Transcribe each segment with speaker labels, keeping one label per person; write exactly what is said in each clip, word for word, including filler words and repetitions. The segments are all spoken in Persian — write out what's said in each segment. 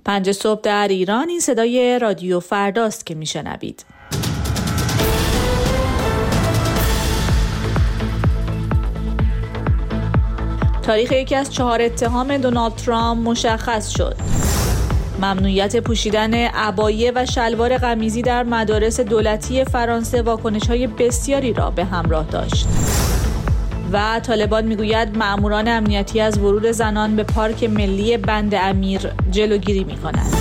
Speaker 1: پنج صبح در ایران. این صدای رادیو فرداست که میشنوید. تاریخ یکی از چهار اتهام دونالد ترامپ مشخص شد. ممنوعیت پوشیدن عبایه و شلوار قمیضی در مدارس دولتی فرانسه واکنش‌های بسیاری را به همراه داشت. و طالبان میگوید مأموران امنیتی از ورود زنان به پارک ملی بند امیر جلوگیری می‌کنند.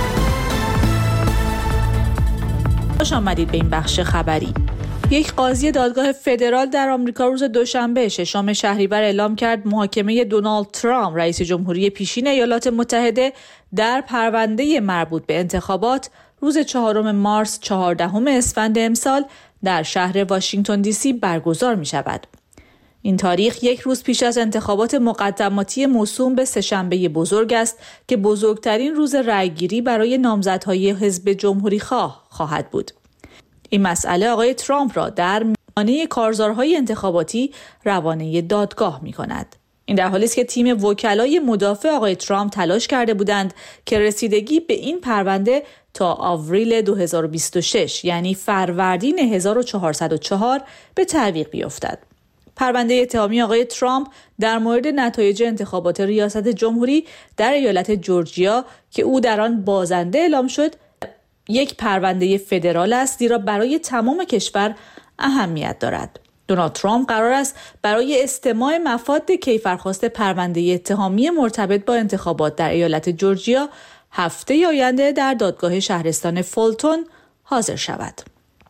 Speaker 1: خوش آمدید به این بخش خبری. یک قاضی دادگاه فدرال در آمریکا روز دوشنبه ششم شهریور اعلام کرد محاکمه دونالد ترامپ رئیس جمهوری پیشین ایالات متحده در پرونده مربوط به انتخابات روز چهارم مارس چهاردهم اسفند امسال در شهر واشنگتن دی سی برگزار می شود. این تاریخ یک روز پیش از انتخابات مقدماتی موسوم به سه‌شنبه بزرگ است که بزرگترین روز رأیگیری برای نامزدهای حزب جمهوری خواه خواهد بود. این مسئله آقای ترامپ را در میانه کارزارهای انتخاباتی روانه دادگاه می کند. این در حالی است که تیم وکلای مدافع آقای ترامپ تلاش کرده بودند که رسیدگی به این پرونده تا آوریل دو هزار و بیست و شش یعنی فروردین هزار و چهارصد و چهار به تعویق بیفتد. پرونده اتهامی آقای ترامپ در مورد نتایج انتخابات ریاست جمهوری در ایالت جورجیا که او در آن بازنده اعلام شد یک پرونده فدرال است، زیرا برای تمام کشور اهمیت دارد. دونالد ترامپ قرار است برای استماع مفاد کیفرخواست پرونده اتهامی مرتبط با انتخابات در ایالت جورجیا هفته آینده در دادگاه شهرستان فولتون حاضر شود.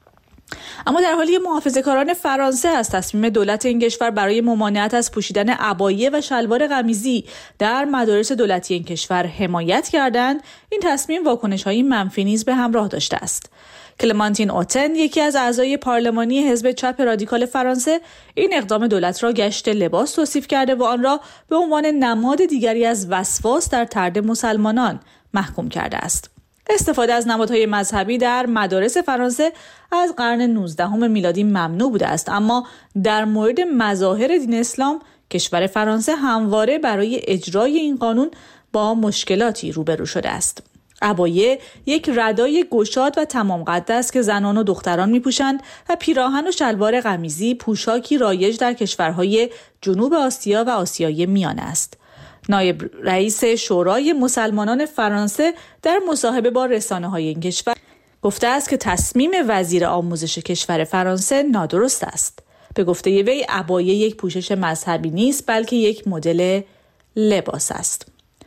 Speaker 1: اما در حالی محافظه‌کاران فرانسه از تصمیم دولت این کشور برای ممانعت از پوشیدن عبایه و شلوار قمیضی در مدارس دولتی این کشور حمایت کردند، این تصمیم واکنش‌های منفی نیز به همراه داشته است. کلمانتین اوتن، یکی از اعضای پارلمانی حزب چپ رادیکال فرانسه، این اقدام دولت را گشت لباس توصیف کرده و آن را به عنوان نماد دیگری از وسواس در طرد مسلمانان محکوم کرده است. استفاده از نمادهای مذهبی در مدارس فرانسه از قرن نوزدهم میلادی ممنوع بوده است، اما در مورد مظاهر دین اسلام کشور فرانسه همواره برای اجرای این قانون با مشکلاتی روبرو شده است. عبایه یک ردای گشاد و تمام قد است که زنان و دختران می‌پوشند و پیراهن و شلوار قمیضی پوشاکی رایج در کشورهای جنوب آسیا و آسیای میانه است. نایب رئیس شورای مسلمانان فرانسه در مصاحبه با رسانه‌های این کشور گفته است که تصمیم وزیر آموزش کشور فرانسه نادرست است. به گفته وی عبایه یک پوشش مذهبی نیست بلکه یک مدل لباس است.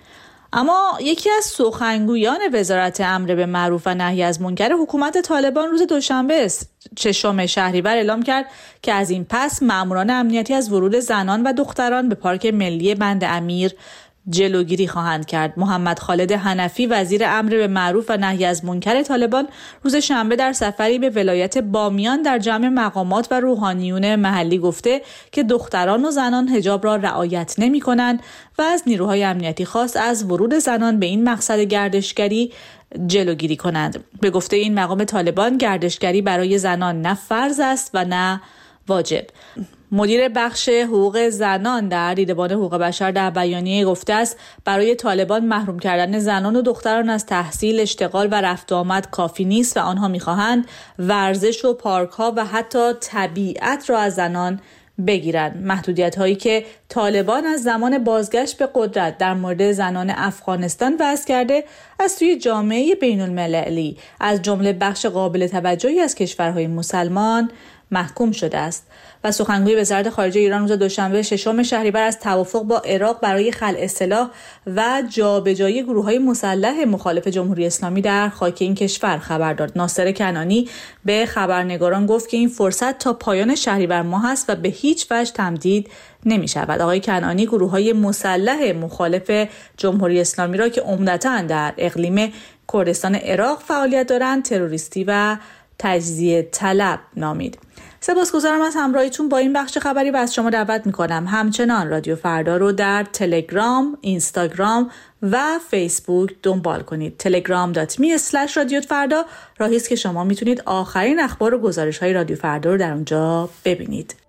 Speaker 1: اما یکی از سخنگویان وزارت امر به معروف و نهی از منکر حکومت طالبان روز دوشنبه ششم شهریور اعلام کرد که از این پس مأموران امنیتی از ورود زنان و دختران به پارک ملی بند امیر جلوگیری خواهند کرد. محمد خالد حنفی، وزیر امر به معروف و نهی از منکر طالبان، روز شنبه در سفری به ولایت بامیان در جمع مقامات و روحانیون محلی گفته که دختران و زنان حجاب را رعایت نمی‌کنند و از نیروهای امنیتی خواست از ورود زنان به این مقصد گردشگری جلوگیری کنند. به گفته این مقام طالبان، گردشگری برای زنان نه فرض است و نه واجب. مدیر بخش حقوق زنان در دیدبان حقوق بشر در بیانیه گفته است برای طالبان محروم کردن زنان و دختران از تحصیل، اشتغال و رفت و آمد کافی نیست و آنها می‌خواهند ورزش و پارک‌ها و حتی طبیعت را از زنان بگیرند. محدودیت هایی که طالبان از زمان بازگشت به قدرت در مورد زنان افغانستان وضع کرده از سوی جامعه بین المللی از جمله بخش قابل توجهی از کشورهای مسلمان محکوم شده است. و سخنگوی وزارت خارجه ایران روز دوشنبه ششم شهریور از توافق با عراق برای خلع سلاح و جابجایی گروه‌های مسلح مخالف جمهوری اسلامی در خاک این کشور خبر داد. ناصر کنعانی به خبرنگاران گفت که این فرصت تا پایان شهریور ماه است و به هیچ وجه تمدید نمی شود. آقای کنعانی گروه‌های مسلح مخالف جمهوری اسلامی را که عمدتاً در اقلیم کردستان عراق فعالیت دارند تروریستی و تجزیه طلب نامید. سپاسگزارم از همراهیتون با این بخش خبری و از شما دعوت میکنم همچنان رادیو فردا رو در تلگرام، اینستاگرام و فیسبوک دنبال کنید. تلگرام دات می اسلش رادیو فردا راهی است که شما میتونید آخرین اخبار و گزارش های رادیو فردا رو در اونجا ببینید.